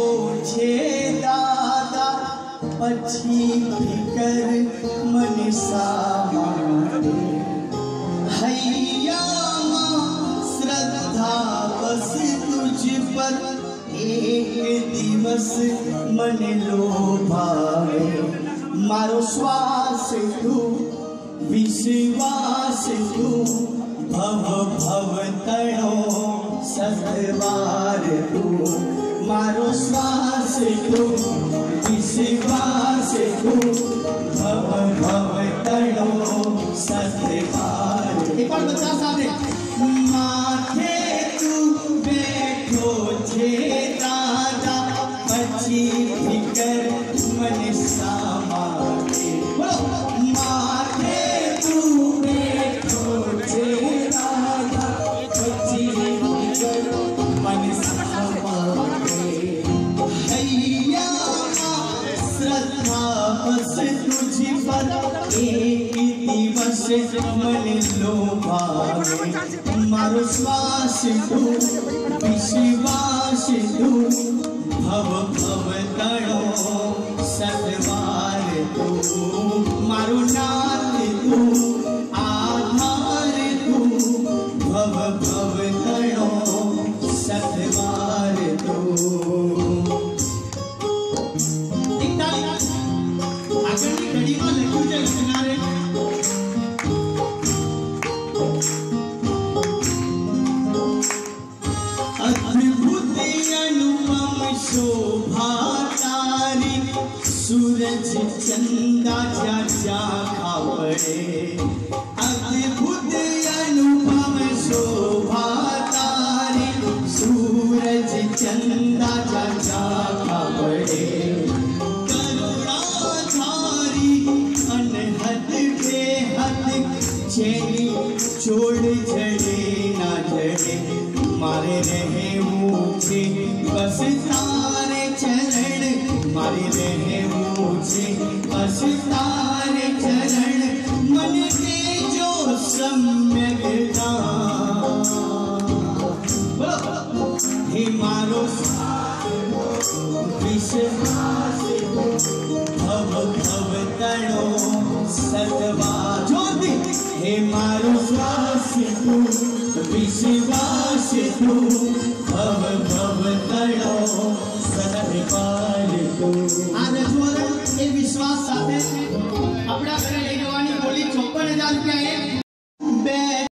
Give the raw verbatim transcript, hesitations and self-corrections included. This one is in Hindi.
છે દાદા પછી ફિકર મને સામારે હૈયામાં શ્રદ્ધા બસ તુજ પર એક દિવસ મને લોભાવે મારો શ્વાસ તું विश्वास तू भव भव तणो सतवार तू मारो श्वास तू विश्वास तू भव भव तणो सतवार। एक बार बता सामने माथे तू बैठो छे दादा पछी फिकर मन सामारे बोलो माथे मन लोभावे मारो श्वास तू विश्वास तू भव भव तणो सतवार तू मारो नाथ तू आधार तू भव भव तणो सतवार तू। આગળની ઘડીમાં લખ્યું છે કિનારે अद्भुत अनुपम शोभा तारी सूरज चंदा जा जा पड़े अद्भुत अनुपम शोभा तारी सूरज चंदा जा जा पड़े करुणाधारी अनहद बेहद चेनी छोड़ झड़े ना झड़े मारे रहे मुझे बस तारे चरण मारे रहे मुझे बस तारे चरण मन के जो सम्यकता हे मारो विश्वास भव भव तणो सतवार ज्योति हे मारो श्वास तू विश्वास तू भव भव तणो सतवार तू। आ रजवाड़ा ए विश्वास साथे अपना घरे लई जवानी बोली चौपन हजार रुपया है